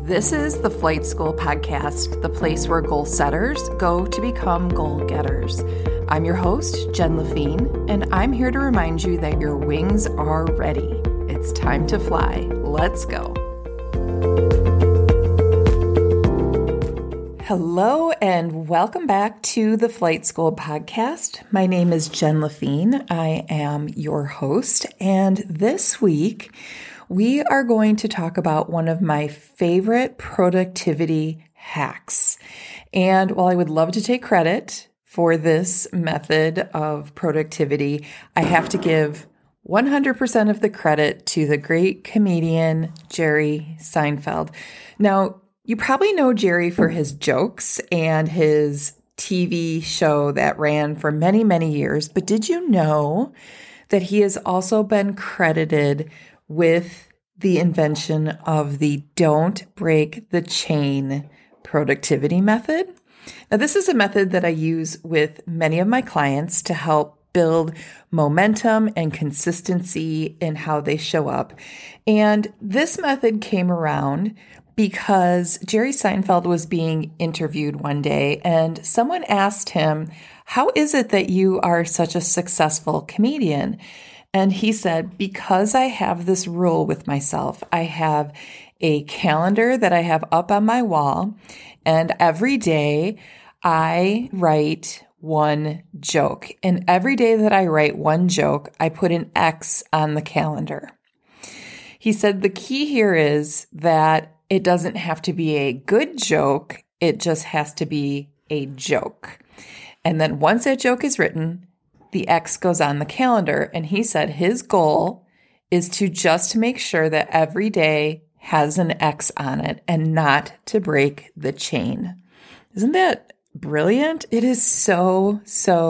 This is the Flight School Podcast, the place where goal setters go to become goal getters. I'm your host, Jen Lafine, and I'm here to remind you that your wings are ready. It's time to fly. Let's go. Hello, and welcome back to the Flight School Podcast. My name is Jen Lafine. I am your host, and this week we are going to talk about one of my favorite productivity hacks. And while I would love to take credit for this method of productivity, I have to give 100% of the credit to the great comedian Jerry Seinfeld. Now, you probably know Jerry for his jokes and his TV show that ran for many, many years, but did you know that he has also been credited with the invention of the don't break the chain productivity method? Now, this is a method that I use with many of my clients to help build momentum and consistency in how they show up. And this method came around because Jerry Seinfeld was being interviewed one day and someone asked him, "How is it that you are such a successful comedian?" And he said, "Because I have this rule with myself. I have a calendar that I have up on my wall, and every day I write one joke. And every day that I write one joke, I put an X on the calendar." He said the key here is that it doesn't have to be a good joke. It just has to be a joke. And then once that joke is written, the X goes on the calendar. And he said his goal is to just make sure that every day has an X on it and not to break the chain. Isn't that brilliant? It is so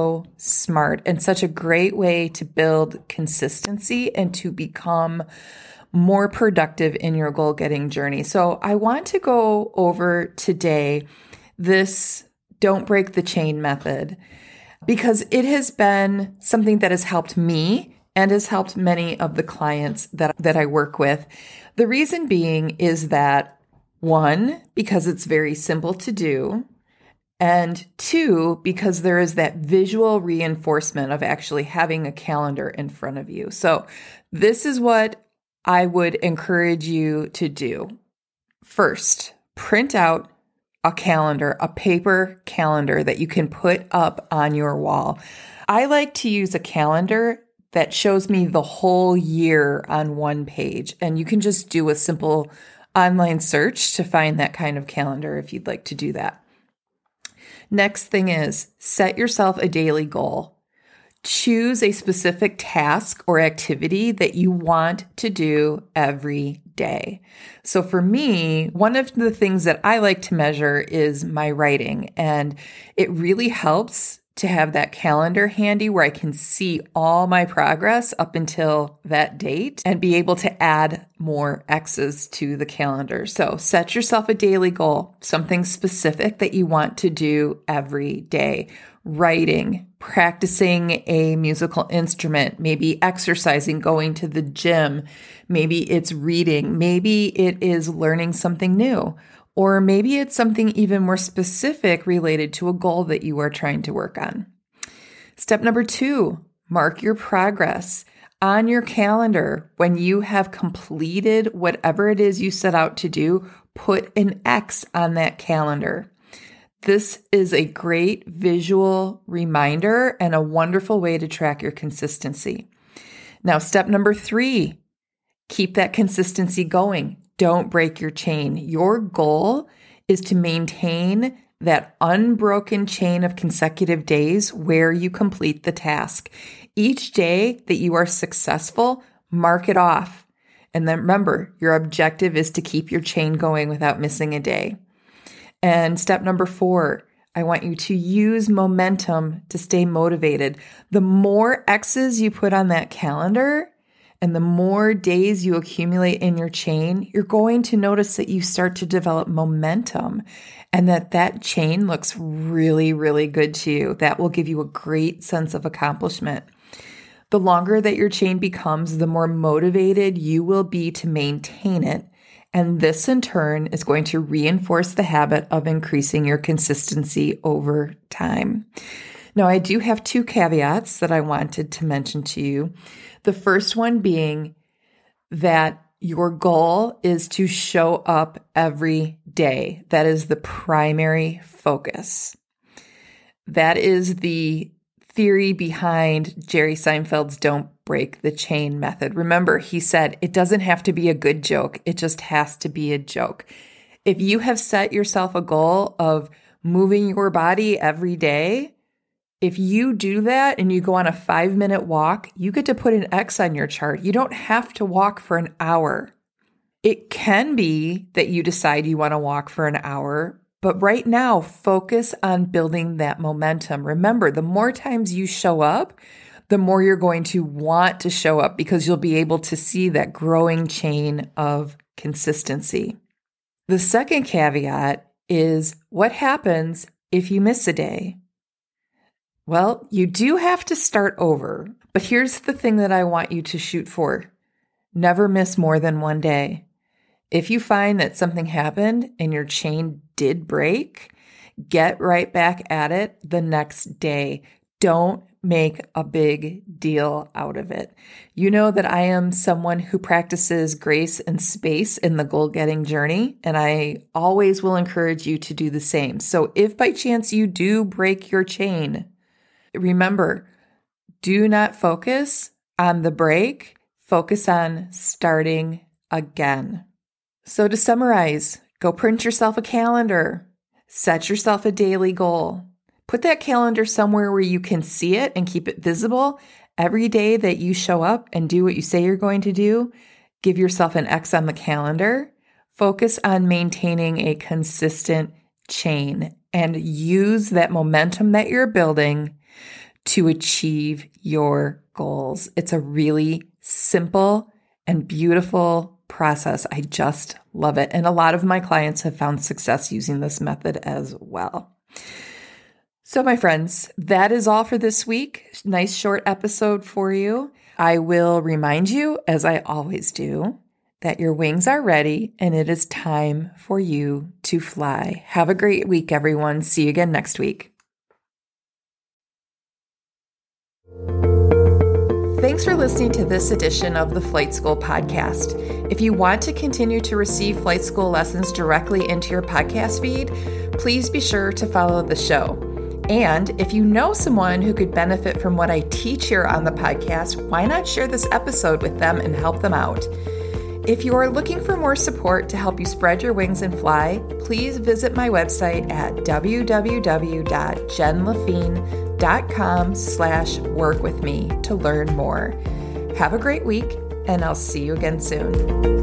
smart and such a great way to build consistency and to become more productive in your goal-getting journey. So I want to go over today this don't break the chain method because it has been something that has helped me and has helped many of the clients that I work with. The reason being is that, one, because it's very simple to do, and two, because there is that visual reinforcement of actually having a calendar in front of you. So this is what I would encourage you to do. First, print out a calendar, a paper calendar that you can put up on your wall. I like to use a calendar that shows me the whole year on one page, and you can just do a simple online search to find that kind of calendar if you'd like to do that. Next thing is set yourself a daily goal. Choose a specific task or activity that you want to do every day. So for me, one of the things that I like to measure is my writing, and it really helps to have that calendar handy where I can see all my progress up until that date and be able to add more X's to the calendar. So set yourself a daily goal, something specific that you want to do every day. Writing, practicing a musical instrument, maybe exercising, going to the gym, maybe it's reading, maybe it is learning something new, or maybe it's something even more specific related to a goal that you are trying to work on. Step number 2, mark your progress. On your calendar, when you have completed whatever it is you set out to do, put an X on that calendar. This is a great visual reminder and a wonderful way to track your consistency. Now, step number 3, keep that consistency going. Don't break your chain. Your goal is to maintain that unbroken chain of consecutive days where you complete the task. Each day that you are successful, mark it off. And then remember, your objective is to keep your chain going without missing a day. And step number 4, I want you to use momentum to stay motivated. The more X's you put on that calendar and the more days you accumulate in your chain, you're going to notice that you start to develop momentum and that chain looks really, really good to you. That will give you a great sense of accomplishment. The longer that your chain becomes, the more motivated you will be to maintain it. And this in turn is going to reinforce the habit of increasing your consistency over time. Now, I do have 2 caveats that I wanted to mention to you. The first one being that your goal is to show up every day. That is the primary focus. That is the theory behind Jerry Seinfeld's Don't Break the Chain method. Remember, he said it doesn't have to be a good joke. It just has to be a joke. If you have set yourself a goal of moving your body every day, if you do that and you go on a 5-minute walk, you get to put an X on your chart. You don't have to walk for an hour. It can be that you decide you want to walk for an hour, but right now, focus on building that momentum. Remember, the more times you show up, the more you're going to want to show up because you'll be able to see that growing chain of consistency. The second caveat is what happens if you miss a day? Well, you do have to start over, but here's the thing that I want you to shoot for. Never miss more than one day. If you find that something happened and your chain did break, get right back at it the next day. Don't make a big deal out of it. You know that I am someone who practices grace and space in the goal-getting journey, and I always will encourage you to do the same. So if by chance you do break your chain, remember, do not focus on the break. Focus on starting again. So to summarize, go print yourself a calendar. Set yourself a daily goal. Put that calendar somewhere where you can see it and keep it visible. Every day that you show up and do what you say you're going to do, give yourself an X on the calendar. Focus on maintaining a consistent chain and use that momentum that you're building to achieve your goals. It's a really simple and beautiful process. I just love it. And a lot of my clients have found success using this method as well. So my friends, that is all for this week. Nice short episode for you. I will remind you, as I always do, that your wings are ready and it is time for you to fly. Have a great week, everyone. See you again next week. Thanks for listening to this edition of the Flight School Podcast. If you want to continue to receive Flight School lessons directly into your podcast feed, please be sure to follow the show. And if you know someone who could benefit from what I teach here on the podcast, why not share this episode with them and help them out? If you are looking for more support to help you spread your wings and fly, please visit my website at www.jenlafine.com/work with me to learn more. Have a great week, and I'll see you again soon.